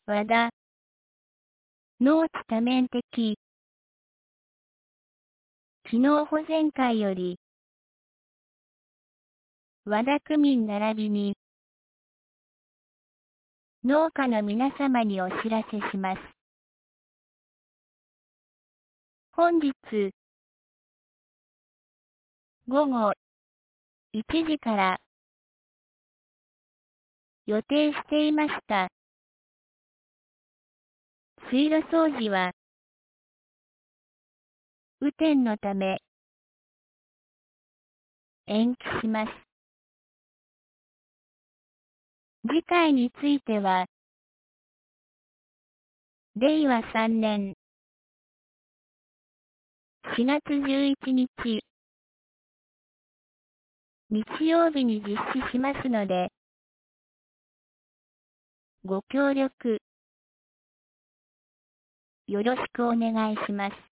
和田。ノーツ多面的。機能保全会より、和田区民並びに、農家の皆様にお知らせします。本日、午後1時から、予定していました。水路掃除は、雨天のため、延期します。次回については、令和3年4月11日、日曜日に実施しますので、ご協力、よろしくお願いします。